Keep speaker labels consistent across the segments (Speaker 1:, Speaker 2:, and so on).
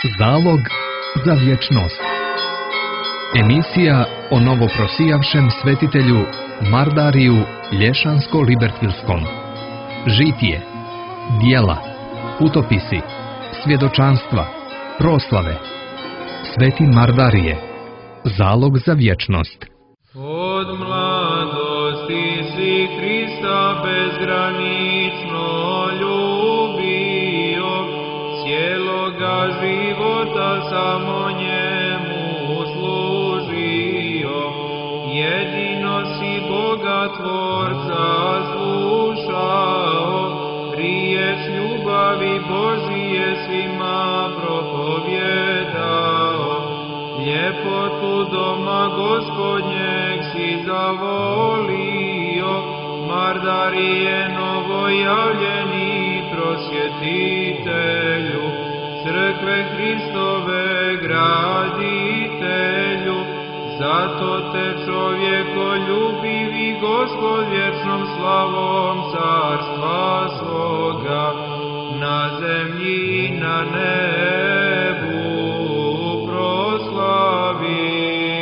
Speaker 1: Zalog za vječnost. Emisija o novoprosijavšem svetitelju Mardariju Lješansko-Libertilskom. Žitije, dijela, putopisi, svjedočanstva, proslave. Sveti Mardarije. Zalog za vječnost.
Speaker 2: Od mladosti si Hrista bezgranično ljubio, cijeloga života samo njemu služio. Jedino si Boga Tvorca slušao, riječ ljubavi Božije svima propovjedao. Ljepotu doma Gospodnjeg si zavolio, Mardarije novojavljeni prosvjetitelju, crkve Hristove graditelju. Zato te čovjekoljubivi Gospod vječnom slavom carstva svoga na zemlji i na nebu proslavi.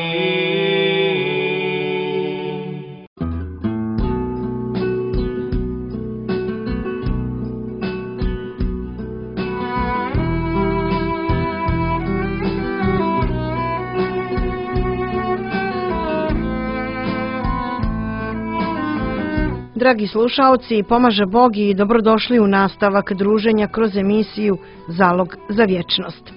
Speaker 3: Dragi slušaoci, pomaže Bog i dobrodošli u nastavak druženja kroz emisiju Zalog za vječnost.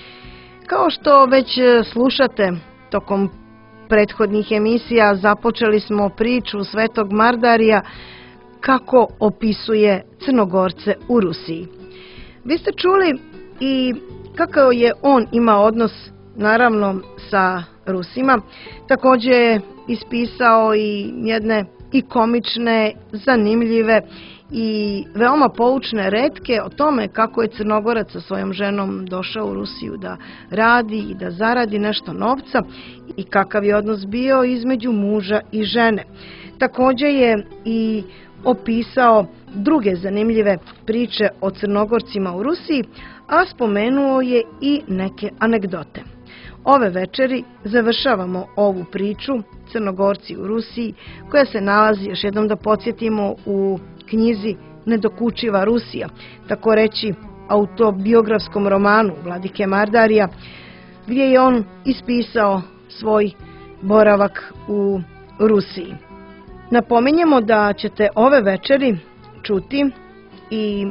Speaker 3: Kao što već slušate, tokom prethodnih emisija započeli smo priču Svetog Mardarija kako opisuje Crnogorce u Rusiji. Vi ste čuli i kakav je on imao odnos, naravno, sa Rusima. Također je ispisao i jedne i komične, zanimljive i veoma poučne retke o tome kako je Crnogorac sa svojom ženom došao u Rusiju da radi i da zaradi nešto novca i kakav je odnos bio između muža i žene. Također je i opisao druge zanimljive priče o Crnogorcima u Rusiji, a spomenuo je i neke anegdote. Ove večeri završavamo ovu priču Crnogorci u Rusiji, koja se nalazi, još jednom da podsjetimo, u knjizi Nedokučiva Rusija, tako reći autobiografskom romanu Vladike Mardarija, gdje je on ispisao svoj boravak u Rusiji. Napominjemo da ćete ove večeri čuti i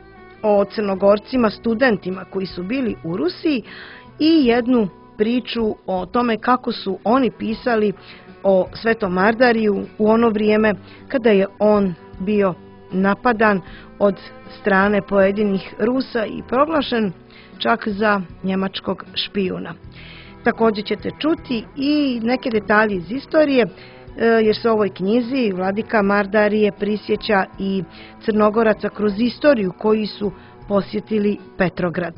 Speaker 3: o Crnogorcima, studentima koji su bili u Rusiji, i jednu priču o tome kako su oni pisali o Svetom Mardariju u ono vrijeme kada je on bio napadan od strane pojedinih Rusa i proglašen čak za njemačkog špijuna. Također ćete čuti i neke detalje iz istorije, jer se u ovoj knjizi Vladika Mardarije prisjeća i Crnogoraca kroz istoriju koji su posjetili Petrograd.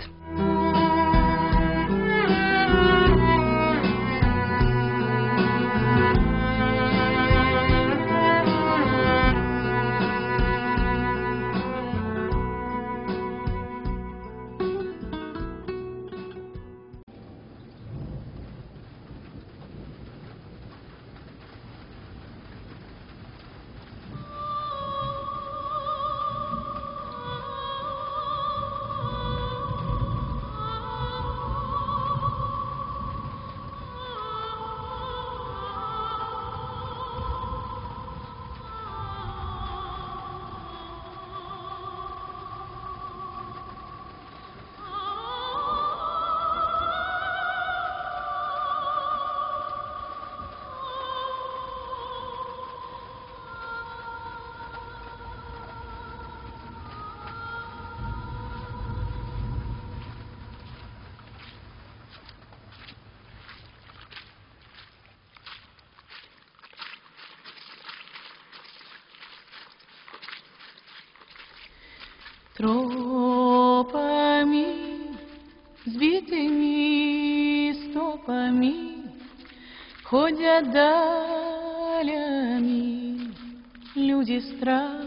Speaker 4: Тропами, сбитыми стопами ходят далями люди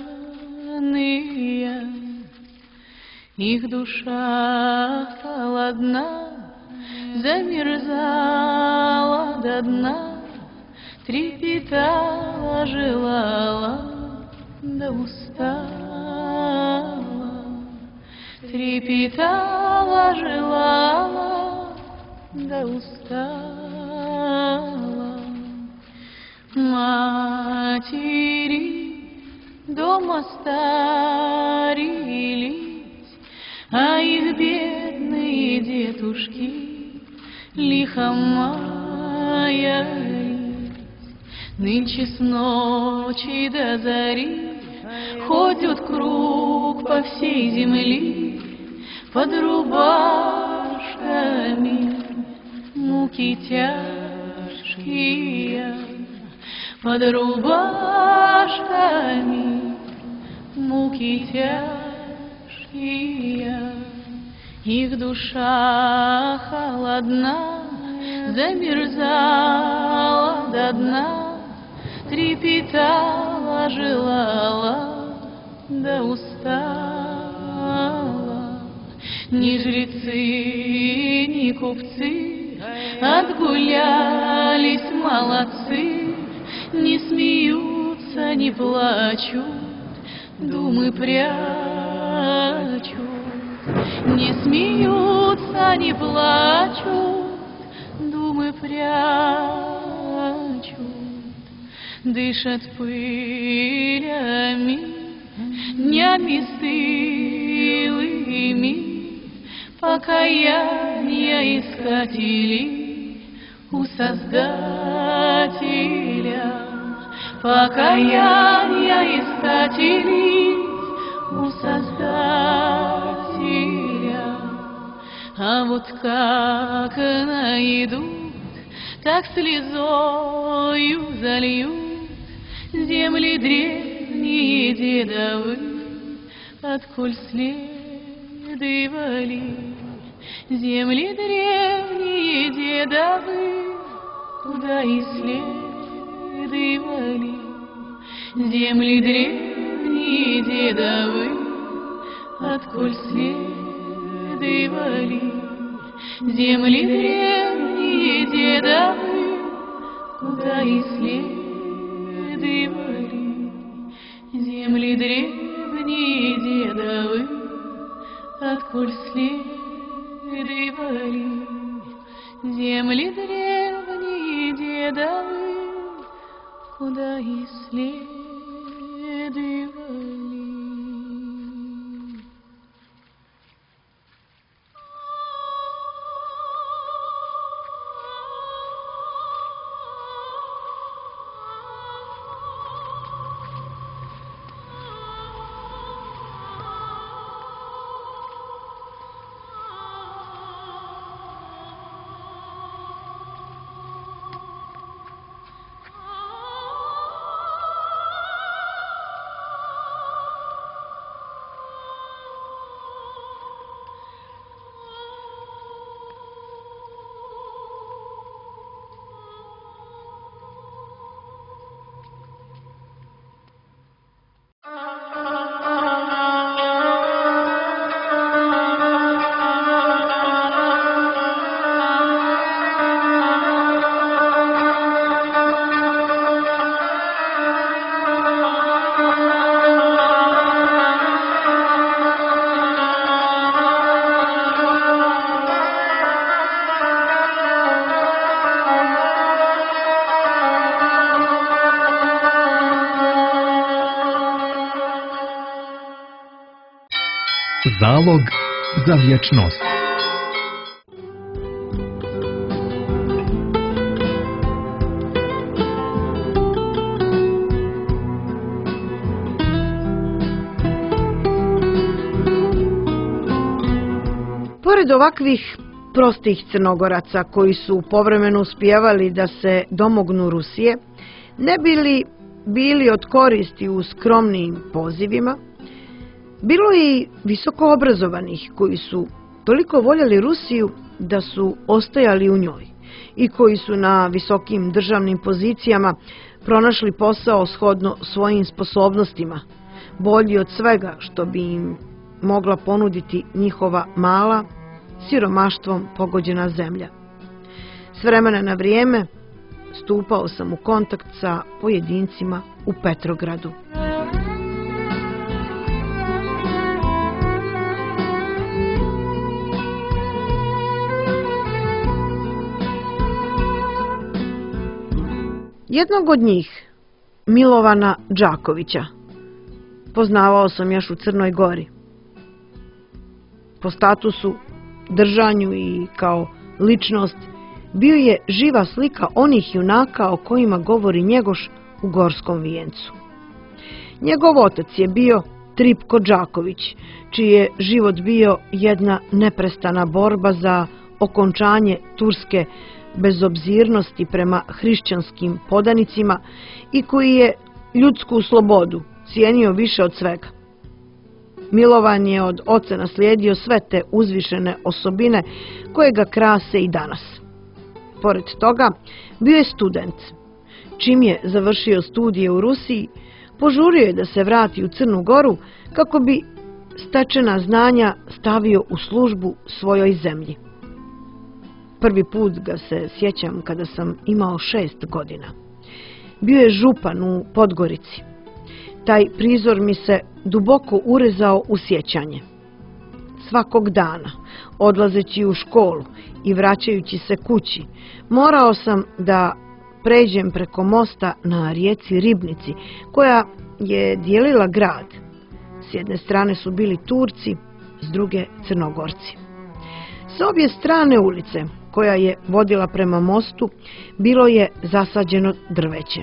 Speaker 4: странные. Их душа стала одна, замерзала до дна, трепетала, желала, да устала. Трепетала, желала, да устала. Матери дома старились, а их бедные дедушки лихо маялись. Нынче с ночи до зари ходят круг по всей земле, под рубашками муки тяжкие, под рубашками муки тяжкие. Их душа холодна, замерзала до дна, трепетала, желала, да устала. Ни жрецы, ни купцы отгулялись молодцы, не смеются, не плачут, думы прячут. Не смеются, не плачут, думы прячут. Дышат пылями, днями стылыми, покаяния искатели у Создателя. Покаяния искатели у Создателя. А вот как найдут, так слезою зальют земли древние дедовы, отколь следовали. Земли древние дедовы, куда и следовали. Земли древние дедовы, отколь следовали. Земли древние дедовы, куда и следовали. Земли древние дедовы, отколь следовали. Земли древние дедовы, куда и следовали.
Speaker 1: Zalog za vječnost.
Speaker 3: Pored ovakvih prostih Crnogoraca koji su povremeno uspijevali da se domognu Rusije, ne bi li bili od koristi u skromnijim pozivima, bilo i visoko obrazovanih koji su toliko voljeli Rusiju da su ostajali u njoj i koji su na visokim državnim pozicijama pronašli posao shodno svojim sposobnostima, bolji od svega što bi im mogla ponuditi njihova mala siromaštvom pogođena zemlja. S vremena na vrijeme stupao sam u kontakt sa pojedincima u Petrogradu. Jednog od njih, Milovana Đakovića, poznavao sam još u Crnoj Gori. Po statusu, držanju i kao ličnost bio je živa slika onih junaka o kojima govori Njegoš u Gorskom vijencu. Njegov otac je bio Tripko Đaković, čiji je život bio jedna neprestana borba za okončanje turske bezobzirnosti prema hrišćanskim podanicima i koji je ljudsku slobodu cijenio više od svega. Milovan je od oca naslijedio sve te uzvišene osobine koje ga krase i danas. Pored toga, bio je student. Čim je završio studije u Rusiji, požurio je da se vrati u Crnu Goru kako bi stečena znanja stavio u službu svojoj zemlji. Prvi put ga se sjećam kada sam imao 6 godina. Bio je župan u Podgorici. Taj prizor mi se duboko urezao u sjećanje. Svakog dana, odlazeći u školu i vraćajući se kući, morao sam da pređem preko mosta na rijeci Ribnici, koja je dijelila grad. S jedne strane su bili Turci, s druge Crnogorci. S obje strane ulice, koja je vodila prema mostu, bilo je zasađeno drveće.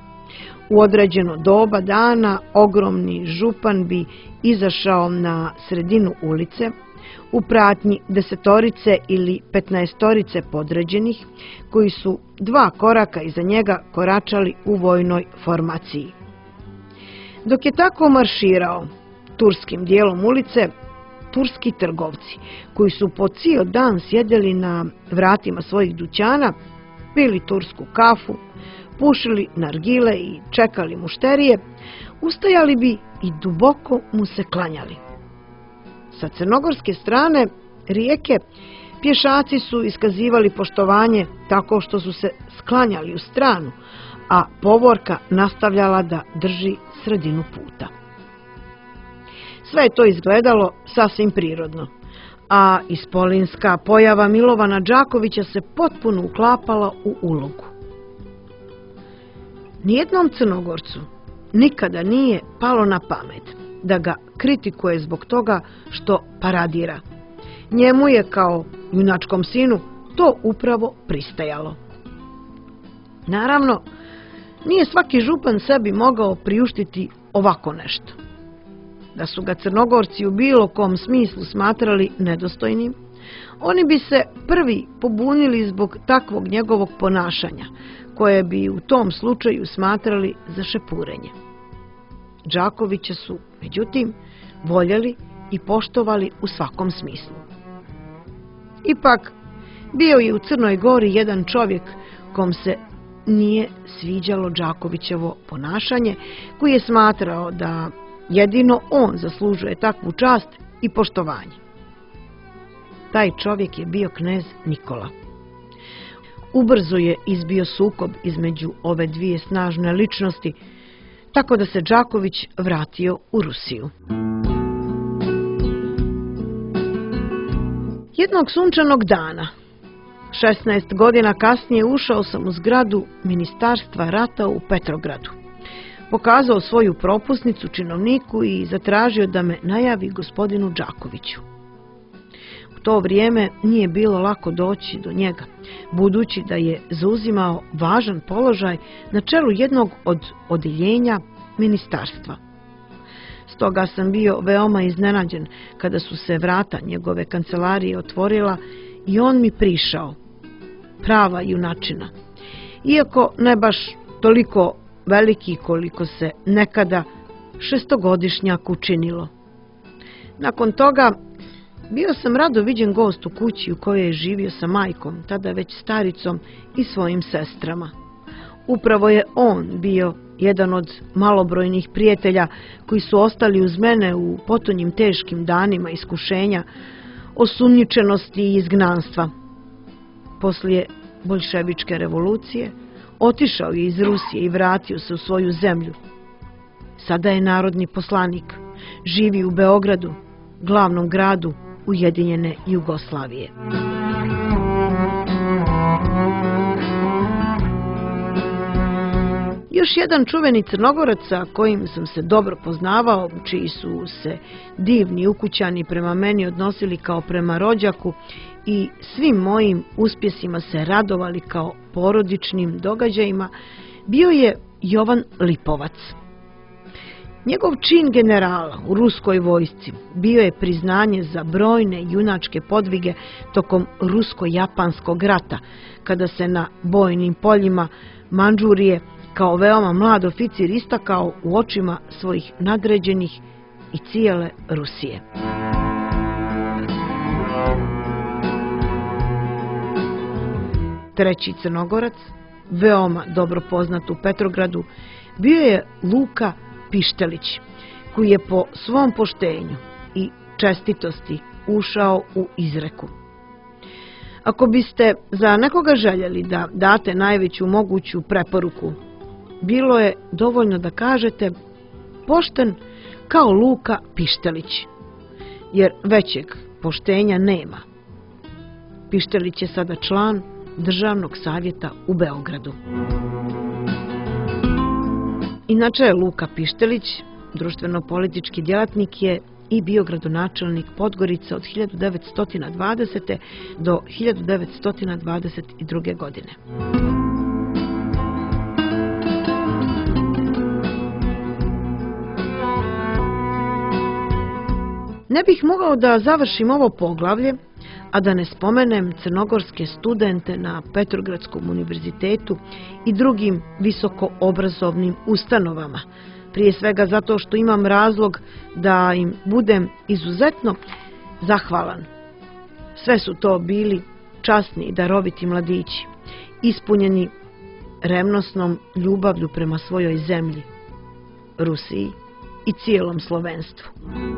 Speaker 3: U određeno doba dana ogromni župan bi izašao na sredinu ulice u pratnji 10 ili 15 podređenih, koji su 2 koraka iza njega koračali u vojnoj formaciji. Dok je tako marširao turskim dijelom ulice, turski trgovci, koji su po cijel dan sjedeli na vratima svojih dućana, pili tursku kafu, pušili nargile i čekali mušterije, ustajali bi i duboko mu se klanjali. Sa crnogorske strane rijeke pješaci su iskazivali poštovanje tako što su se sklanjali u stranu, a povorka nastavljala da drži sredinu puta. Sve je to izgledalo sasvim prirodno, a ispolinska pojava Milovana Đakovića se potpuno uklapala u ulogu. Nijednom Crnogorcu nikada nije palo na pamet da ga kritikuje zbog toga što paradira. Njemu je kao junačkom sinu to upravo pristajalo. Naravno, nije svaki župan sebi mogao priuštiti ovako nešto. Da su ga Crnogorci u bilo kom smislu smatrali nedostojnim, oni bi se prvi pobunili zbog takvog njegovog ponašanja, koje bi u tom slučaju smatrali za šepurenje. Đakovića su, međutim, voljeli i poštovali u svakom smislu. Ipak, bio je u Crnoj Gori jedan čovjek kom se nije sviđalo Đakovićevo ponašanje, koji je smatrao da jedino on zaslužuje takvu čast i poštovanje. Taj čovjek je bio knez Nikola. Ubrzo je izbio sukob između ove dvije snažne ličnosti, tako da se Đaković vratio u Rusiju. Jednog sunčanog dana, 16 godina kasnije, ušao sam u zgradu Ministarstva rata u Petrogradu. Pokazao svoju propusnicu činovniku i zatražio da me najavi gospodinu Đakoviću. U to vrijeme nije bilo lako doći do njega, budući da je zauzimao važan položaj na čelu jednog od odjeljenja ministarstva. Stoga sam bio veoma iznenađen kada su se vrata njegove kancelarije otvorila i on mi prišao. Prava junačina. Iako ne baš toliko veliki koliko se nekada 6-godišnjaku činilo. Nakon toga bio sam rado viđen gost u kući u kojoj je živio sa majkom, tada već staricom, i svojim sestrama. Upravo je on bio jedan od malobrojnih prijatelja koji su ostali uz mene u potonjim teškim danima iskušenja, osumnjičenosti i izgnanstva. Poslije boljševičke revolucije otišao je iz Rusije i vratio se u svoju zemlju. Sada je narodni poslanik, živi u Beogradu, glavnom gradu Ujedinjene Jugoslavije. Još jedan čuveni Crnogorac sa kojim sam se dobro poznavao, čiji su se divni ukućani prema meni odnosili kao prema rođaku i svim mojim uspjesima se radovali kao porodičnim događajima, bio je Jovan Lipovac. Njegov čin generala u ruskoj vojsci bio je priznanje za brojne junačke podvige tokom rusko-japanskog rata, kada se na bojnim poljima Mandžurije kao veoma mlad oficir istakao u očima svojih nadređenih i cijele Rusije. Treći Crnogorac, veoma dobro poznat u Petrogradu, bio je Luka Pištelić, koji je po svom poštenju i čestitosti ušao u izreku. Ako biste za nekoga željeli da date najveću moguću preporuku, bilo je dovoljno da kažete pošten kao Luka Pištelić, jer većeg poštenja nema. Pištelić je sada član Državnog savjeta u Beogradu. Inače, Luka Pištelić, društveno-politički djelatnik, je i bio gradonačelnik Podgorice od 1920. do 1922. godine. Ne bih mogao da završim ovo poglavlje, a da ne spomenem crnogorske studente na Petrogradskom univerzitetu i drugim visokoobrazovnim ustanovama, prije svega zato što imam razlog da im budem izuzetno zahvalan. Sve su to bili časni i daroviti mladići, ispunjeni revnosnom ljubavlju prema svojoj zemlji, Rusiji i cijelom slovenstvu.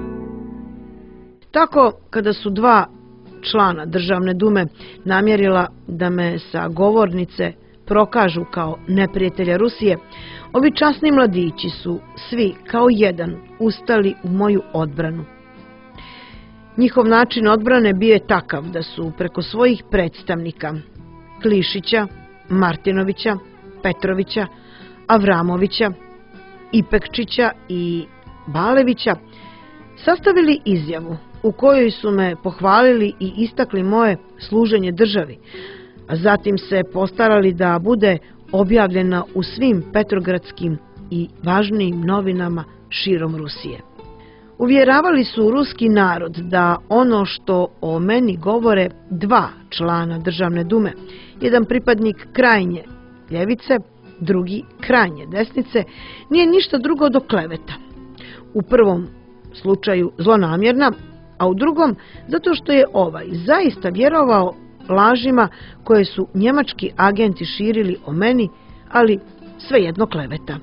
Speaker 3: Tako, kada su dva člana Državne dume namjerila da me sa govornice prokažu kao neprijatelja Rusije, ovi časni mladići su svi kao jedan ustali u moju odbranu. Njihov način odbrane bio je takav da su preko svojih predstavnika Klišića, Martinovića, Petrovića, Avramovića, Ipekčića i Balevića sastavili izjavu u kojoj su me pohvalili i istakli moje služenje državi, a zatim se postarali da bude objavljena u svim petrogradskim i važnijim novinama širom Rusije. Uvjeravali su ruski narod da ono što o meni govore dva člana Državne dume, jedan pripadnik krajnje ljevice, drugi krajnje desnice, nije ništa drugo do kleveta. U prvom slučaju zlonamjerna, a u drugom zato što je ovaj zaista vjerovao lažima koje su njemački agenti širili o meni, ali svejedno kleveta.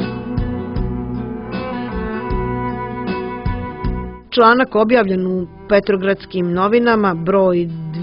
Speaker 3: Članak objavljen u Petrogradskim novinama broj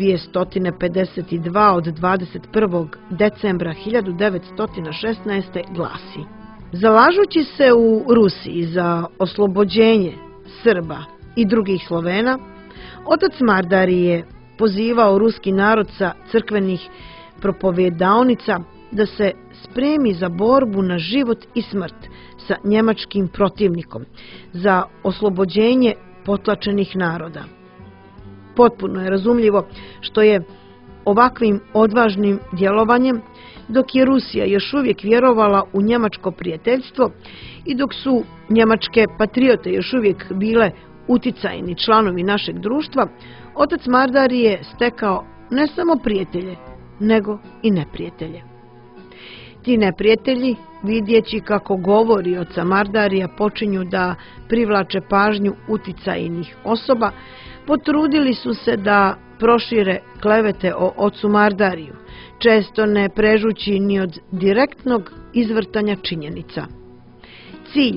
Speaker 3: 252 od 21. decembra 1916. glasi: zalažući se u Rusiji za oslobođenje Srba i drugih Slovena, otac Mardari je pozivao ruski narod sa crkvenih propovjedaonica da se spremi za borbu na život i smrt sa njemačkim protivnikom, za oslobođenje potlačenih naroda. Potpuno je razumljivo što je ovakvim odvažnim djelovanjem, dok je Rusija još uvijek vjerovala u njemačko prijateljstvo i dok su njemačke patriote još uvijek bile uticajni članovi našeg društva, otac Mardari je stekao ne samo prijatelje, nego i neprijatelje. Ti neprijatelji, vidjeći kako govori oca Mardarija počinju da privlače pažnju uticajnih osoba, potrudili su se da prošire klevete o ocu Mardariju, često ne prežući ni od direktnog izvrtanja činjenica. Cilj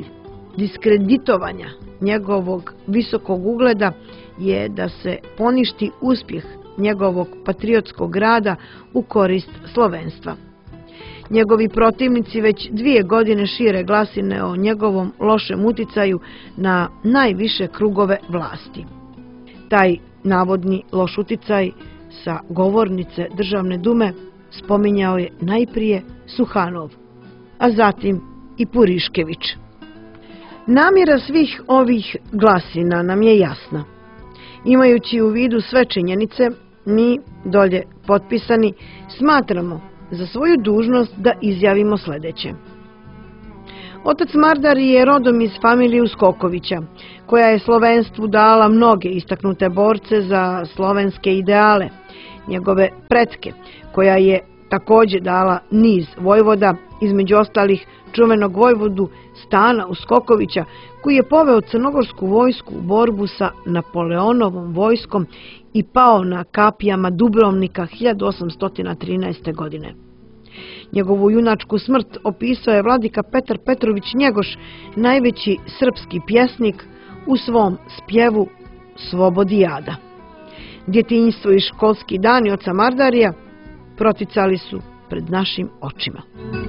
Speaker 3: diskreditovanja njegovog visokog ugleda je da se poništi uspjeh njegovog patriotskog rada u korist slovenstva. Njegovi protivnici već 2 godine šire glasine o njegovom lošem uticaju na najviše krugove vlasti. Taj navodni loš uticaj sa govornice Državne dume spominjao je najprije Suhanov, a zatim i Puriškević. Namjera svih ovih glasina nam je jasna. Imajući u vidu sve činjenice, mi, dolje potpisani, smatramo za svoju dužnost da izjavimo sljedeće. Otac Mardar je rodom iz familije Uskokovića, koja je slovenstvu dala mnoge istaknute borce za slovenske ideale, njegove pretke, koja je također dala niz vojvoda, između ostalih čuvenog vojvodu Stana Uskokovića, koji je poveo crnogorsku vojsku u borbu sa Napoleonovom vojskom i pao na kapijama Dubrovnika 1813. godine. Njegovu junačku smrt opisao je vladika Petar Petrović Njegoš, najveći srpski pjesnik, u svom spjevu Slobodijada. Djetinjstvo i školski dani oca Mardarija proticali su pred našim očima.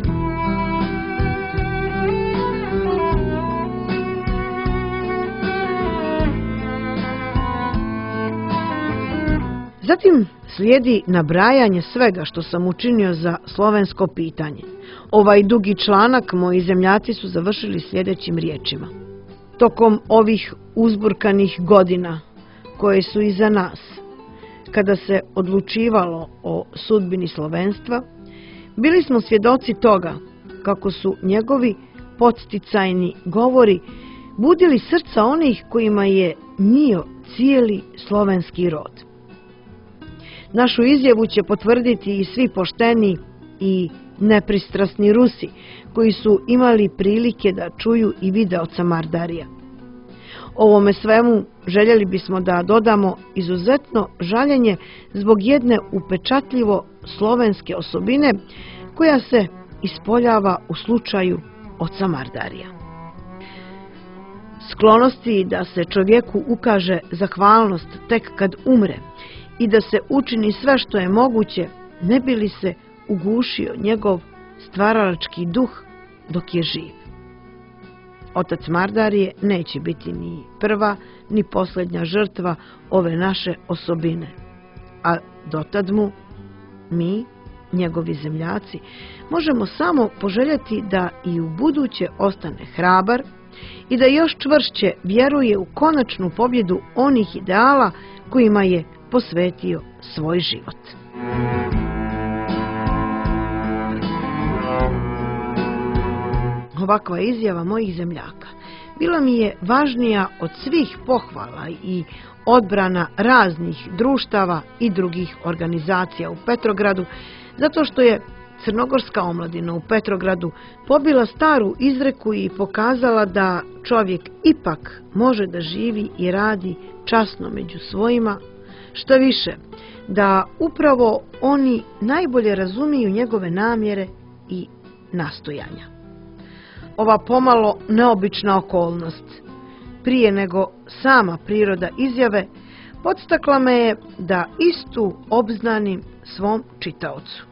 Speaker 3: Zatim slijedi nabrajanje svega što sam učinio za slovensko pitanje. Ovaj dugi članak moji zemljaci su završili sljedećim riječima. Tokom ovih uzburkanih godina koje su iza nas, kada se odlučivalo o sudbini slovenstva, bili smo svjedoci toga kako su njegovi podsticajni govori budili srca onih kojima je nio cijeli slovenski rod. Našu izjavu će potvrditi i svi pošteni i nepristrasni Rusi koji su imali prilike da čuju i vide oca Mardarija. Ovome svemu željeli bismo da dodamo izuzetno žaljenje zbog jedne upečatljivo slovenske osobine koja se ispoljava u slučaju oca Mardarija. Sklonosti da se čovjeku ukaže zahvalnost tek kad umre i da se učini sve što je moguće, ne bi li se ugušio njegov stvaralački duh dok je živ. Otac Mardarije neće biti ni prva ni posljednja žrtva ove naše osobine, a dotad mu mi, njegovi zemljaci, možemo samo poželjeti da i u buduće ostane hrabar i da još čvršće vjeruje u konačnu pobjedu onih ideala kojima je posvetio svoj život. Ovakva izjava mojih zemljaka bila mi je važnija od svih pohvala i odbrana raznih društava i drugih organizacija u Petrogradu, zato što je crnogorska omladina u Petrogradu pobila staru izreku i pokazala da čovjek ipak može da živi i radi časno među svojima, što više, da upravo oni najbolje razumiju njegove namjere i nastojanja. Ova pomalo neobična okolnost, prije nego sama priroda izjave, podstakla me je da istu obznanim svom čitaocu.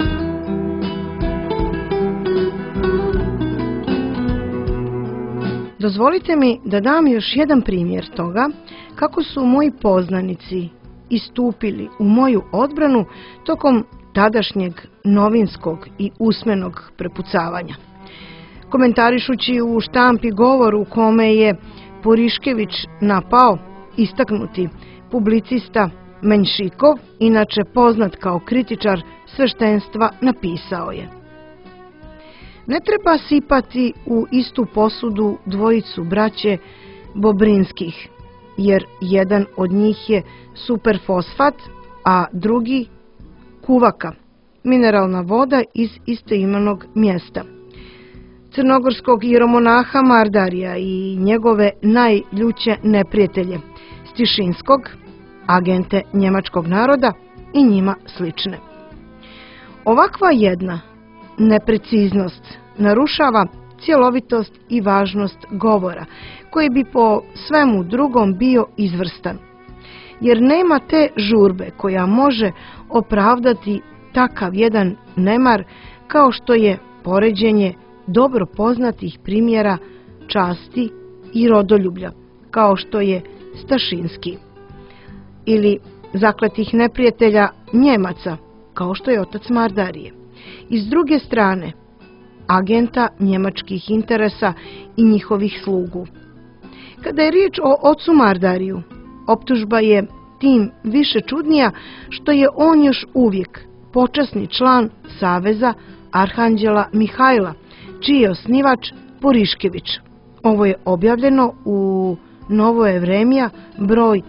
Speaker 3: Dozvolite mi da dam još jedan primjer toga kako su moji poznanici istupili u moju odbranu tokom tadašnjeg novinskog i usmenog prepucavanja. Komentarišući u štampi govor u kome je Puriškević napao istaknuti publicista Menšikov, inače poznat kao kritičar sveštenstva, napisao je: ne treba sipati u istu posudu dvojicu braće Bobrinskih, jer jedan od njih je superfosfat, a drugi kuvaka, mineralna voda iz istoimenog mjesta. Crnogorskog jeromonaha Mardarija i njegove najljuće neprijatelje, Stišinskog, agente njemačkog naroda i njima slične. Ovakva jedna nepreciznost narušava cjelovitost i važnost govora, koji bi po svemu drugom bio izvrstan. Jer nema te žurbe koja može opravdati takav jedan nemar kao što je poređenje dobro poznatih primjera časti i rodoljublja, kao što je Stašinski, ili zakletih neprijatelja Njemaca, kao što je otac Mardarije. I s druge strane, agenta njemačkih interesa i njihovih slugu. Kada je riječ o ocu Mardariju, optužba je tim više čudnija što je on još uvijek počasni član Saveza Arhanđela Mihajla, čiji je osnivač Poriškević. Ovo je objavljeno u Novoje Vremja, broj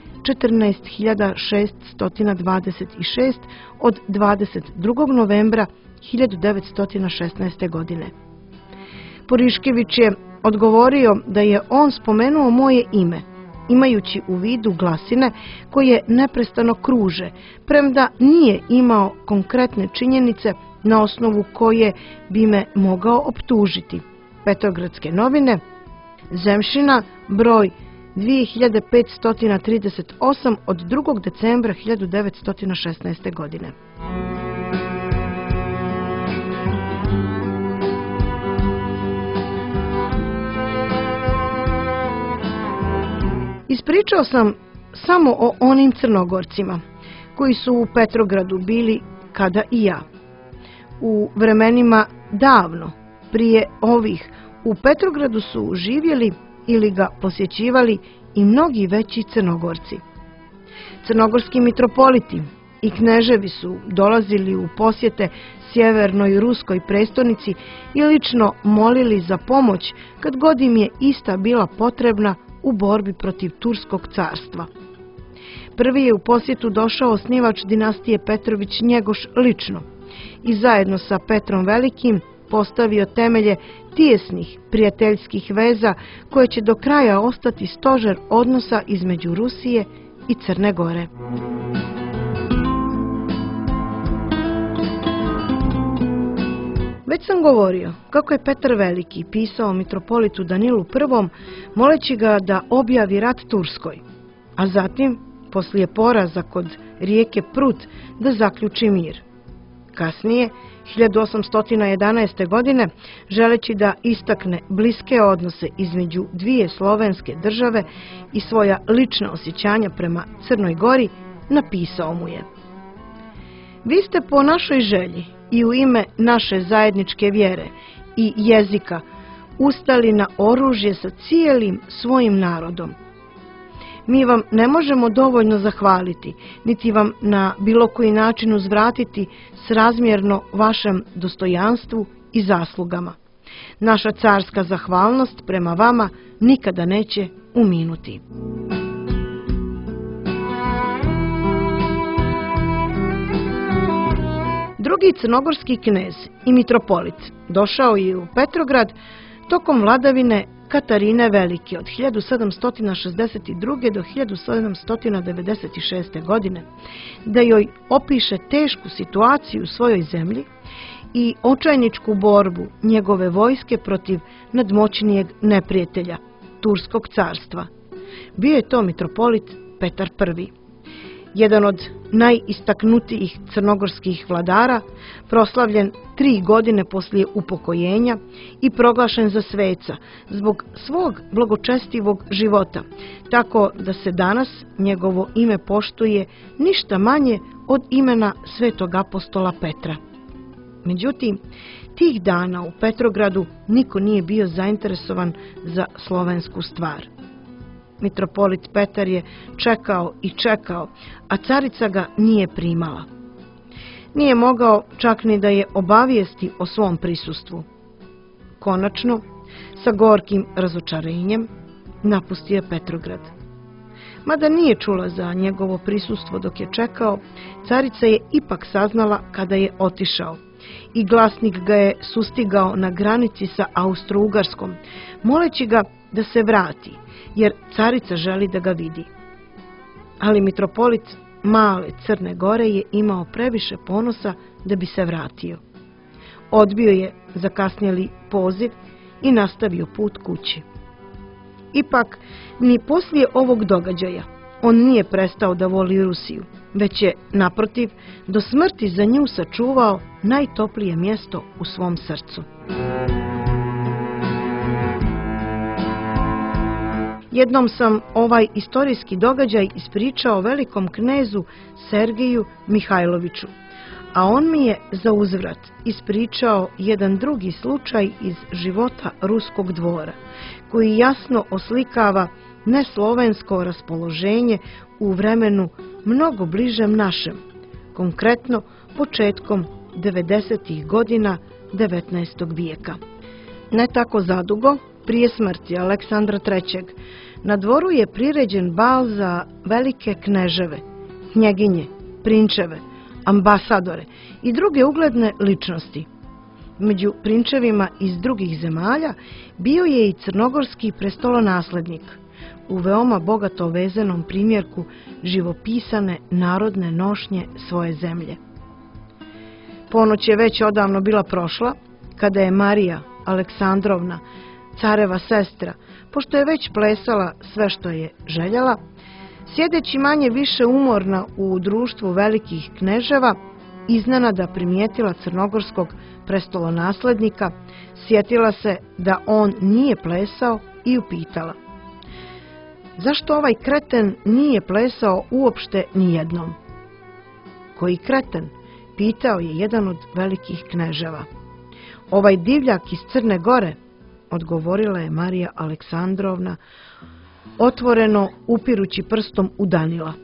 Speaker 3: 14626 od 22. novembra 1916. godine. Poriškević je odgovorio da je on spomenuo moje ime, imajući u vidu glasine koje neprestano kruže, premda nije imao konkretne činjenice na osnovu koje bi me mogao optužiti. Petrogradske novine, Zemšina, broj 2538 od 2. decembra 1916. godine. Ispričao sam samo o onim Crnogorcima koji su u Petrogradu bili kada i ja. U vremenima davno prije ovih u Petrogradu su živjeli ili ga posjećivali i mnogi veći Crnogorci. Crnogorski mitropoliti i kneževi su dolazili u posjete sjevernoj ruskoj prestonici i lično molili za pomoć kad god im je ista bila potrebna u borbi protiv Turskog carstva. Prvi je u posjetu došao osnivač dinastije Petrović Njegoš lično i zajedno sa Petrom Velikim postavio temelje tijesnih prijateljskih veza koje će do kraja ostati stožer odnosa između Rusije i Crne Gore. Već sam govorio kako je Petar Veliki pisao mitropolitu Danilu I moleći ga da objavi rat Turskoj, a zatim, poslije poraza kod rijeke Prut, da zaključi mir. Kasnije, 1811. godine, želeći da istakne bliske odnose između dvije slovenske države i svoja lična osjećanja prema Crnoj Gori, napisao mu je: Vi ste po našoj želji i u ime naše zajedničke vjere i jezika ustali na oružje sa cijelim svojim narodom. Mi vam ne možemo dovoljno zahvaliti, niti vam na bilo koji način uzvratiti srazmjerno vašem dostojanstvu i zaslugama. Naša carska zahvalnost prema vama nikada neće uminuti. Drugi crnogorski knez i mitropolit došao je u Petrograd tokom vladavine Katarine Velike od 1762. do 1796. godine, da joj opiše tešku situaciju u svojoj zemlji i očajničku borbu njegove vojske protiv nadmoćnijeg neprijatelja, Turskog carstva. Bio je to mitropolit Petar I. Jedan od najistaknutijih crnogorskih vladara, proslavljen 3 godine poslije upokojenja i proglašen za sveca zbog svog blagočestivog života, tako da se danas njegovo ime poštuje ništa manje od imena svetog apostola Petra. Međutim, tih dana u Petrogradu niko nije bio zainteresovan za slovensku stvar. Mitropolit Petar je čekao i čekao, a carica ga nije primala. Nije mogao čak ni da je obavijesti o svom prisustvu. Konačno, sa gorkim razočarenjem, napustio je Petrograd. Mada nije čula za njegovo prisustvo dok je čekao, carica je ipak saznala kada je otišao i glasnik ga je sustigao na granici sa Austro-Ugarskom, moleći ga da se vrati, jer carica želi da ga vidi. Ali mitropolit male Crne Gore je imao previše ponosa da bi se vratio. Odbio je zakasnjeli poziv i nastavio put kući. Ipak, ni poslije ovog događaja on nije prestao da voli Rusiju, već je, naprotiv, do smrti za nju sačuvao najtoplije mjesto u svom srcu. Jednom sam ovaj istorijski događaj ispričao velikom knezu Sergeju Mihajloviću, a on mi je za uzvrat ispričao jedan drugi slučaj iz života ruskog dvora, koji jasno oslikava neslovensko raspoloženje u vremenu mnogo bližem našem, konkretno početkom 90. godina 19. vijeka. Ne tako zadugo, prije smrti Aleksandra III. Na dvoru je priređen bal za velike kneževe, knjeginje, prinčeve, ambasadore i druge ugledne ličnosti. Među prinčevima iz drugih zemalja bio je i crnogorski prestolonaslednik, u veoma bogato vezanom primjerku živopisane narodne nošnje svoje zemlje. Ponoć je već odavno bila prošla, kada je Marija Aleksandrovna, careva sestra, pošto je već plesala sve što je željela, sjedeći manje više umorna u društvu velikih kneževa, iznenada primijetila crnogorskog prestolonaslednika, sjetila se da on nije plesao i upitala: zašto ovaj kreten nije plesao uopšte nijednom? Koji kreten? Pitao je jedan od velikih kneževa. Ovaj divljak iz Crne Gore, odgovorila je Marija Aleksandrovna, otvoreno upirući prstom u Danila.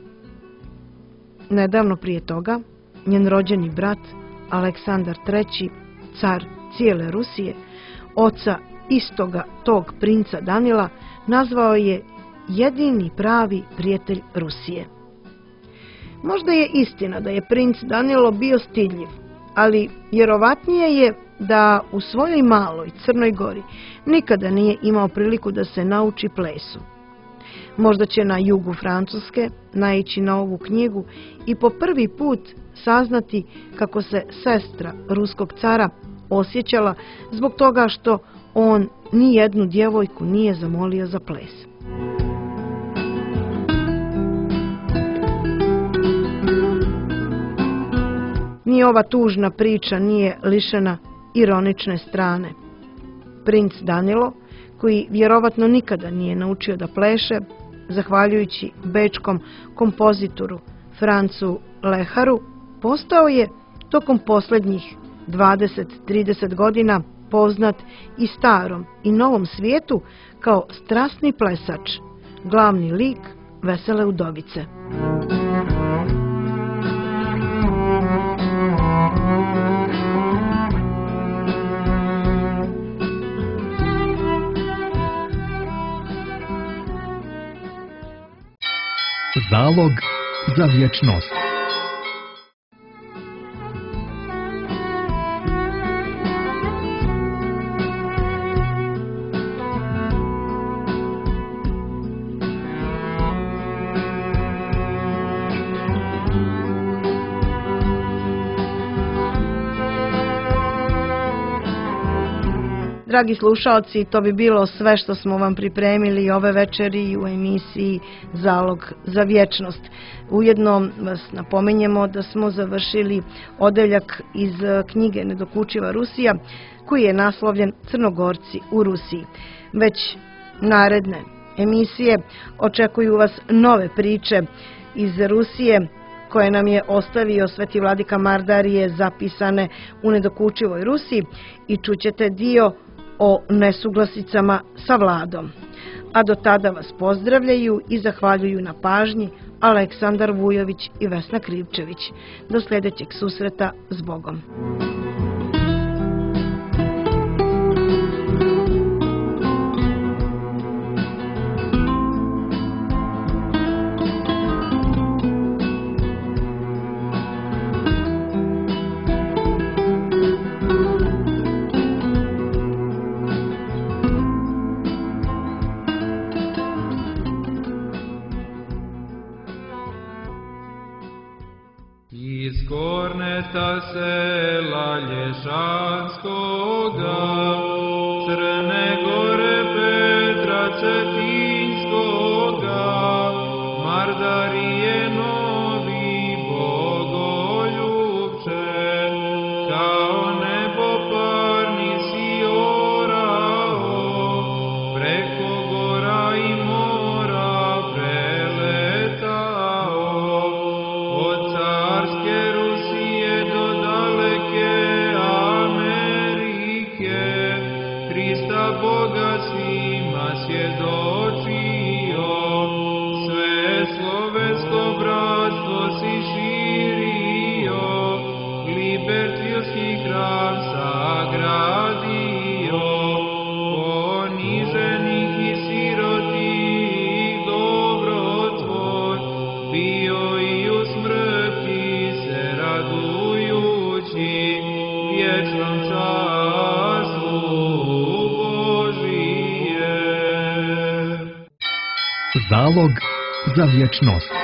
Speaker 3: Nedavno prije toga, njen rođeni brat Aleksandar III, car cijele Rusije, oca istoga tog princa Danila, nazvao je jedini pravi prijatelj Rusije. Možda je istina da je princ Danilo bio stidljiv, ali vjerovatnije je da u svojoj maloj Crnoj Gori nikada nije imao priliku da se nauči plesu. Možda će na jugu Francuske naići na ovu knjigu i po prvi put saznati kako se sestra ruskog cara osjećala zbog toga što on ni jednu djevojku nije zamolio za ples. Ni ova tužna priča nije lišena ironične strane. Princ Danilo, koji vjerovatno nikada nije naučio da pleše, zahvaljujući bečkom kompozitoru Francu Leharu, postao je tokom posljednjih 20-30 godina poznat i starom i novom svijetu kao strasni plesač, glavni lik Vesele udovice.
Speaker 1: Zalog za vječnost.
Speaker 3: Dragi slušalci, to bi bilo sve što smo vam pripremili ove večeri u emisiji Zalog za vječnost. Ujedno vas napominjemo da smo završili odeljak iz knjige Nedokučiva Rusija, koji je naslovljen Crnogorci u Rusiji. Već naredne emisije očekuju vas nove priče iz Rusije koje nam je ostavio Sveti vladika Mardarije zapisane u Nedokučivoj Rusiji i čućete dio o nesuglasicama sa vladom. A do tada vas pozdravljaju i zahvaljuju na pažnji Aleksandar Vujović i Vesna Krivčević. Do sljedećeg susreta, s Bogom.
Speaker 2: Iz Korneta sela Lješanskoga, Crne cetinskoga, Mardarije novi bogoljubče, kao nebo parni si orao, preko gora i mora preletao, od carske Rusije do daleke Amerike, Hrista Boga svima svjedočio, sve slovensko bratstvo si širio, Libertilski hram sagradio, poniženih i sirotih dobrotvor, bio i u smrti se radujući, vječnom carstvu Božije.
Speaker 1: Zalog za vječnost.